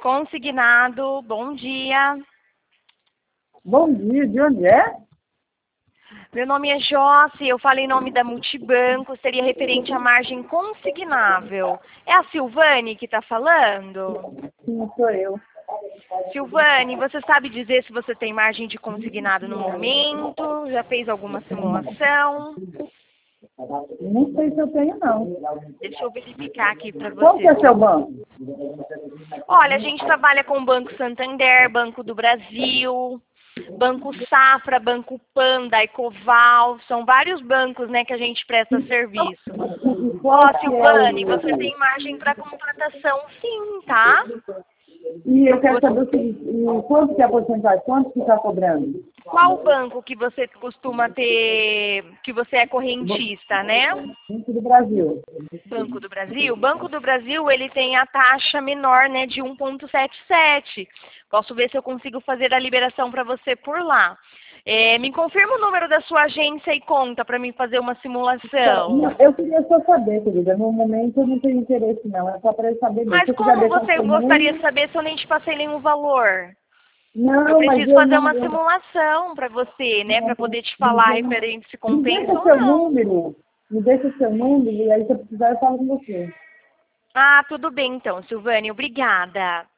Consignado, bom dia. Bom dia, de onde é? Meu nome é Josi, eu falo em nome da Multibanco, seria referente à margem consignável. É a Silvane que está falando? Sim, sou eu. Silvane, você sabe dizer se você tem margem de consignado no momento? Já fez alguma simulação? Não sei se eu tenho, não. Deixa eu verificar aqui para Qual que você. é seu banco? Olha, a gente trabalha com o Banco Santander, Banco do Brasil, Banco Safra, Banco Panda, Ecoval, são vários bancos, né, que a gente presta serviço. E Ó, qual que é Silvane, você tem margem para contratação sim, tá? E eu quero saber o seguinte, e quanto que é a porcentagem? Quanto que está cobrando? Qual banco que você costuma ter, que você é correntista, né? Banco do Brasil. Banco do Brasil? Banco do Brasil, ele tem a taxa menor, né, de 1,77. Posso ver se eu consigo fazer a liberação para você por lá. Me confirma o número da sua agência e conta para mim fazer uma simulação. Não, eu queria só saber, querida. No momento eu não tenho interesse, não. É só para eu saber mesmo. Mas Se eu quiser como deixar você seu gostaria número... de saber se eu nem te passei nenhum valor? Eu Não, mas preciso eu fazer não... uma simulação para você, né, para poder te Mas falar eu não... referente se Me compensa deixa ou seu não. número. Me deixa seu número e aí se eu precisar eu falo com você. Ah, tudo bem então, Silvane, obrigada.